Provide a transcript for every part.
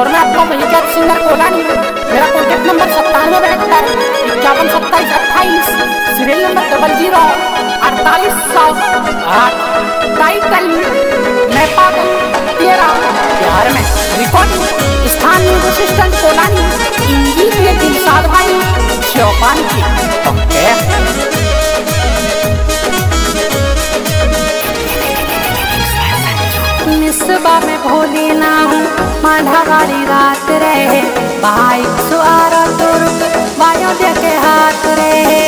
और मैं आपका वही क्या सिंगर कोलानी हूँ। मेरा contact number 9772512728, serial number 004808। Title मैं पागल तेरा प्यार में। रिकॉर्डिंग स्थान news assistant Kolani, engineer Dilshad Bhai Chaupan की। ओके निस्बा में भोली ना हूँ, मांझा वाली रात रहे, भाई सुआरा तो रुक बायों दे के हाथ रहे।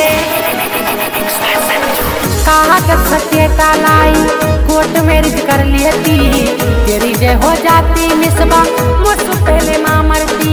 कहा कर सके लाई कोर्ट मैरिज कर लेती, तेरी जय हो जाती निस्बा मुझसे पहले माँ मरती।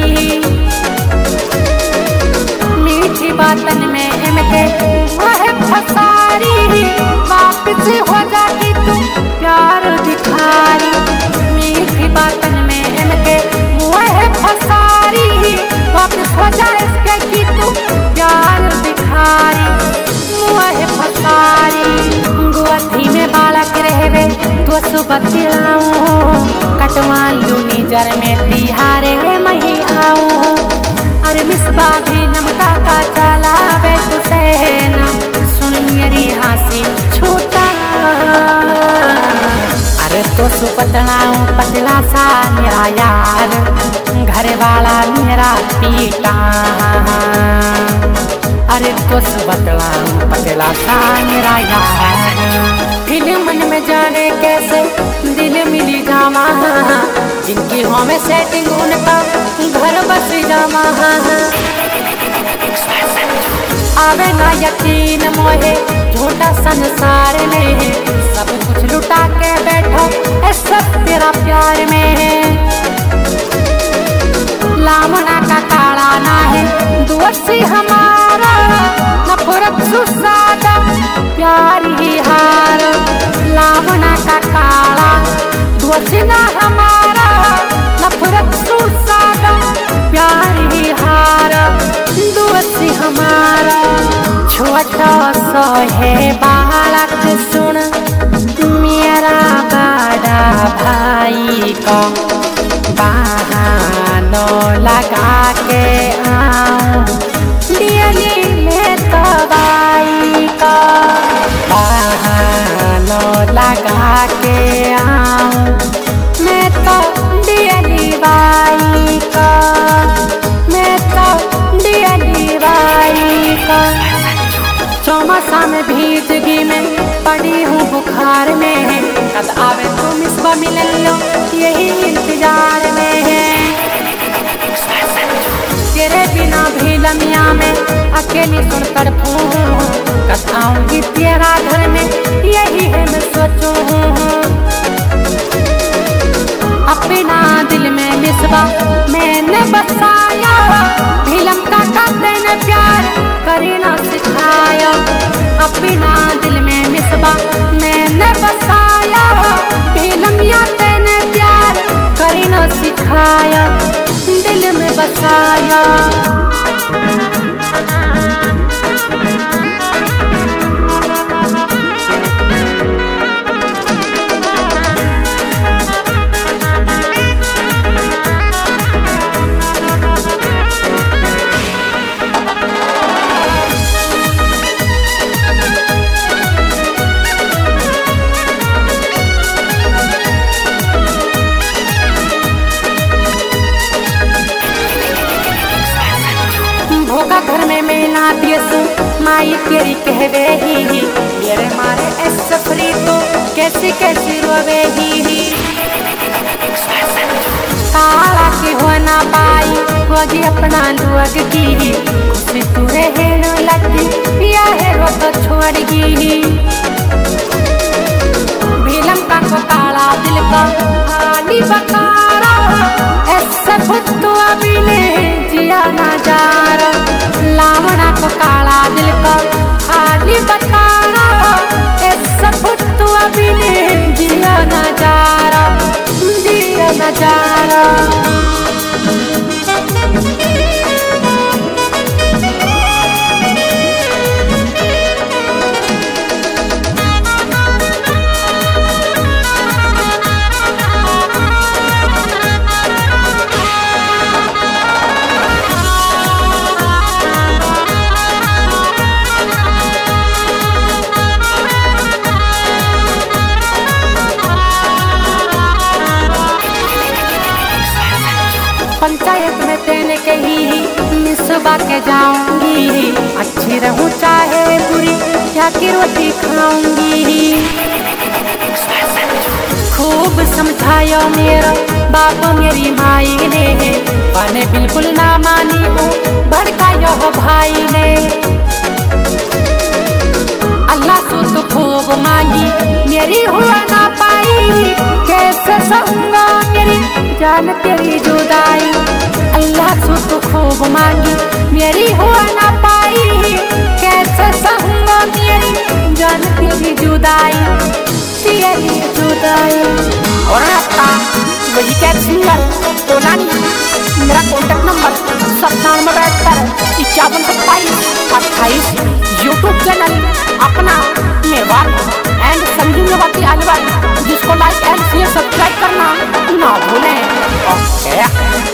मीठी बातन में इनके वह फसारी, वापस हो जाती तू प्यार दिखारी। मीठी बातन में इनके वह फसारी, वापस हो जाए इसके की तू प्यार दिखारी। वह फसारी गुआथी में बालक रहवे तो सुबह तिलाऊं, कटवा लू निजर में तिहारे मही आऊं। अरे मिसबा भी नमका का चलावे तुसे ना, सुन मेरी हंसी छूटा। अरे तो सुपतलाऊं पतला सा मेरा यार, घर वाला मेरा पीटा। अरे तो सुपतलाऊं पतला सा मेरा यार, फिल्म में जाने कैसे दिल मिली जावा, जिनकी हो में सेटिंग उनका घर बस जावा। आवे ना यकीन मोहे झूठा संसार में, सब कुछ लुटा के बैठो सब तेरा प्यार में है। लामना का काला ना है दोषी हमारा, नफरत सुसादा प्यार ही हार। लामना का काला दोषी ना हमारा, नफरत सुसादा प्यार ही हार। दोषी हमारा छोटा सा है बालक, सुन मेरा बड़ा भाई को बहाना लगा के आऊं, दिल्ली में दवाई का बहाना लगा के आऊं। मैं तो दिल्ली बाई का, मैं तो दिल्ली बाई का। चौमासा में भीजगी में पड़ी हूँ बुखार में, कद आवे तो मिसबा मिलन लो यही इंतजार में है। तेरे बिना भी लम्या में अकेली सुन तड़पूं, कद आऊंगी तेरा घर में यही है मैं सोचूं। अपना दिल में मिसबा मैंने बसाया, भीलम का तेने प्यार करना सिखाया। अपना दिल में मिसबा मैंने बसाया, भीलमिया तेने प्यार करना सिखाया, दिल में बसाया। घर में मेला दियसु माई तेरी कहवे ही, मेरे मारे ऐसा फ्री तो कैसी कैसी रोवे ही। काला की हो ना पाई होगी अपना लोग की, खुशी तुरे है न लगी पिया है रो तो छोड़गी। भीलम का को काला दिल का हानी बकारा, ऐसा खुद तो अभी ने जिया ना जा रहा। लावना को काला दिल का खाली बताना, ऐसा खुद तो अभी ने जिया ना जा रहा, जिया ना जा रहा। पंचायत में तेने कही मिसबा के जाऊंगी, अच्छी रहूं चाहे बुरी क्या की रोटी खाऊंगी। खूब समझाया मेरा बाप मेरी माई ने, मैंने बिल्कुल ना मानी हूँ भड़काया हो भाई ने। अल्लाह से तो खूब मांगी मेरी हुआ ना पाई, कैसे सहूंगा मेरी जान तेरी जुदाई। अल्लाह से तो खूब मांगी मेरी हुआ ना पाई, कैसे सहूंगा मेरी जान तेरी जुदाई, तेरी जुदाई। और आपका वही क्या सिंगल तो नानी, मेरा कॉन्टेक्ट नंबर 9772512728। यूट्यूब चैनल अपना मेवात एंड संजू मेवाती अलवर, जिसको लाइक एंड शेयर सब्सक्राइब करना ना भूलें। ओके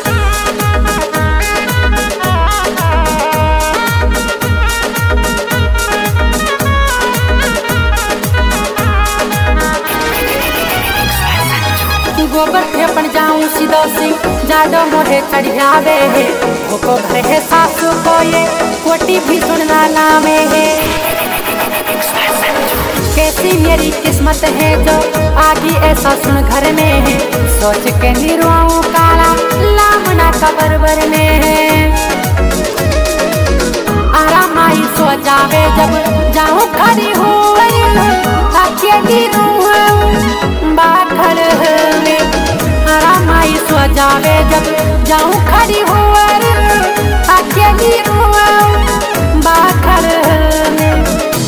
गोबर के अपन जाऊं सीधो सी जादो मोहे चढ़ियावे है, को घर है सासू को ये कोटी भी सुनना लावे है। कैसी मेरी किस्मत है जो आगे ऐसा सुन घर में है, सोच के निरुआऊं काला लामना कबर बर में है। आराम आई सो जावे जब जाऊं खड़ी हूँ अकेली बाखर में, आराम आई सो जावे जब जाऊं खड़ी हूँ अकेली बाखर में।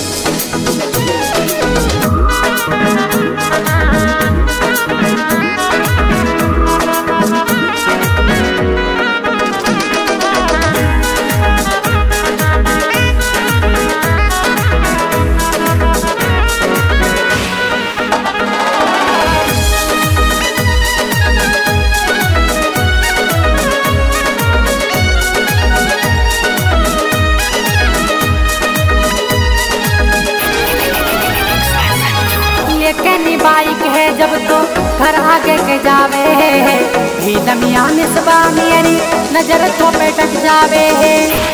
बाइक है जब तो घर आगे के जावे है, भी लमिया मिसबा मेरी नजर तो पे टक जावे है।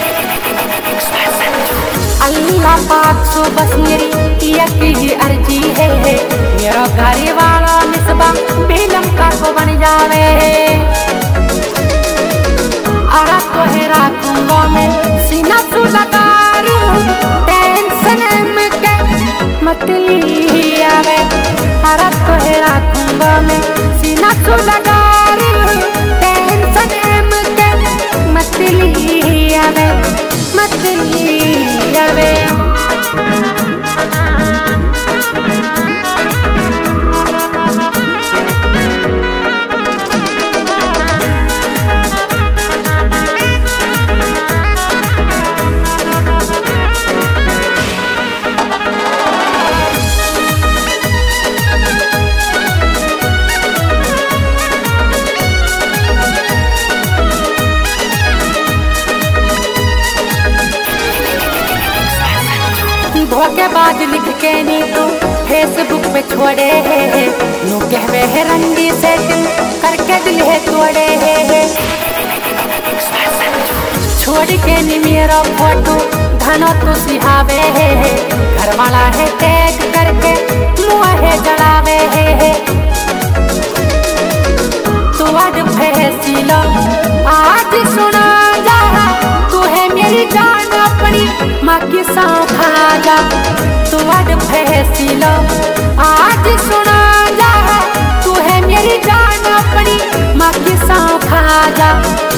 अल्लाह पाक सो बस मेरी ही अर्जी है, मेरा घरे वाला मिसबा भी लमका को बन जावे है। आरा तो है राखूंगा मैं सीना तू लगा टेंशन में के मतली आवे। आरा तो है राखूंगा मैं सीना तू लगा टेंशन में के मतली आवे, मतली आवे। धोखेबाज लिख के नी तू फेसबुक पे छोड़े है, नू कहवे है रंडी से दिल करके दिल है तोड़े है। छोड़ के नी मेरा फोटो घनो तू सिहावे है, घर वाला है टैग करके मुँह है जड़ावे है। तू आज फैसलो आज सुना जा, तू है मेरी जान अपनी माँ की सांव खा जा। तू आज फैसलो आज सुना जा, तू है मेरी जान अपनी माँ की सांव खा जा।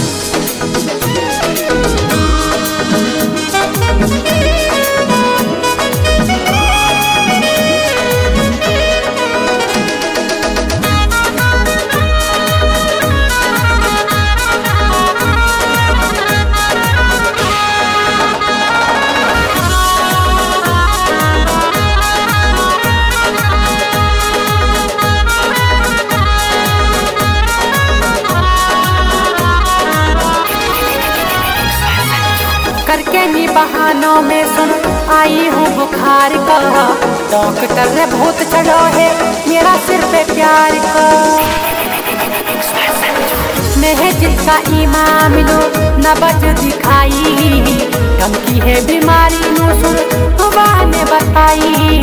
करके नी बहानों में सुन आई हूँ बुखार का, डॉक्टर ने भूत चढ़ो है मेरा सिर पे प्यार का। है जिसका ईमान मिलो न बच दिखाई, धमकी है बीमारी सुबह ने बताई।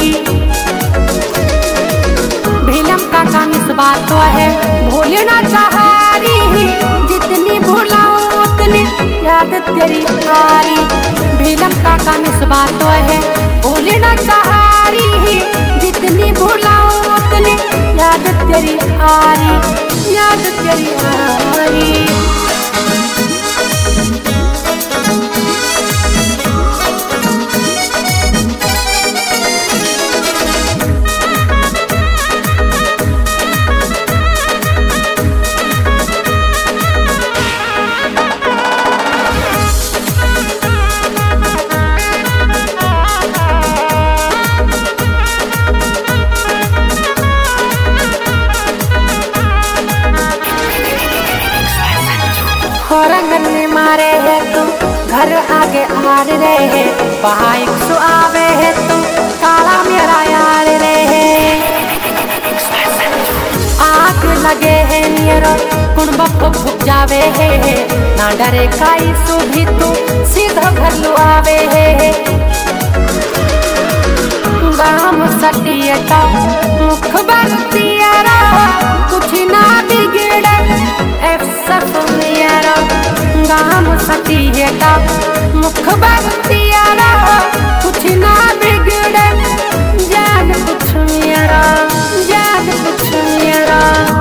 भीलम का काम इस बात तो है भूले ना चाहारी, जितनी भूलाऊं उतनी याद तेरी आरी। भीलम का काम इस बात तो है भूले ना चाहारी, जितनी भूलाऊं उतनी याद तेरी आरी, याद तेरी आरी। रंगन में मारे है तू घर आगे हार रहे है, बाइक सु आवे है तू काला मेरा यार रहे। आग लगे है नियर कुंभ फुक जावे है, ना डरे काई सु भी तू सीधा घर लु आवे है। गाम सटियटा मुख बरतियारा कुछ ना बिगड़े सब मेरा। गाम सटियटा मुख बरतियारा कुछ ना बिगड़े, जान कुछ मेरा, जान कुछ मेरा।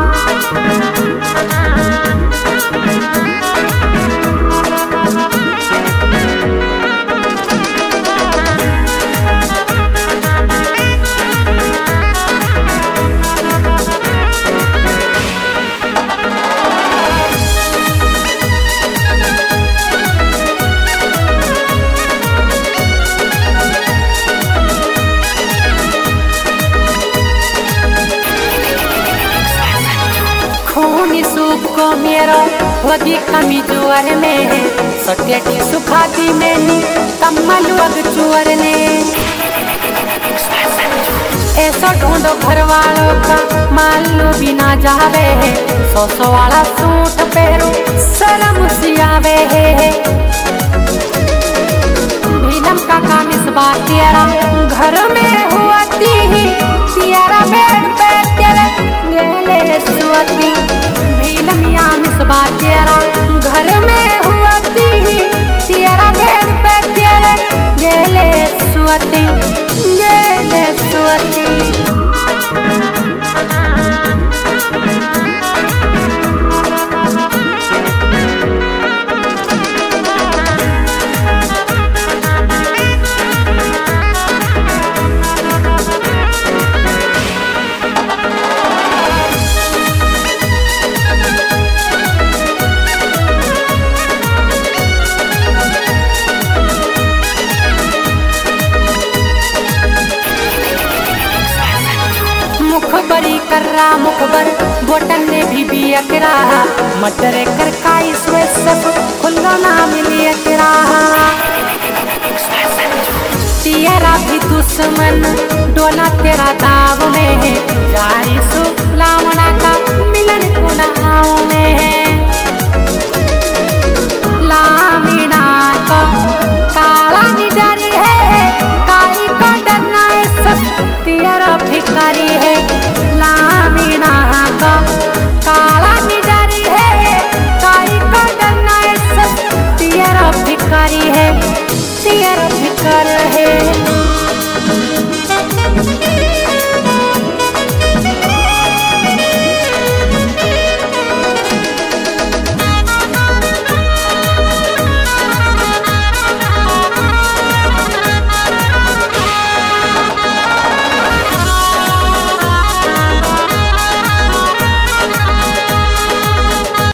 सूप को मेरो वगी कमी जुअर में है, सटेटी सुखाती मैंने कम्मल वग चुअर ने। ऐसा ढूंढो घर वालों का मालू भी ना जावे है, 100 वाला सूट पहरो शर्म सियावे है। भीलम का काम इस बात तेरा घर में हुआ ही, तेरा बेड पे तेरे गेले सुअती। भीलम याम इस बात तेरा घर में हुआ ही, तेरा बेड पे तेरे गेले सुअती, गेले सुअती। मुखबरी कर रहा मुखबर बोटन ने भी अकरा, मटर कर काई स्वे सब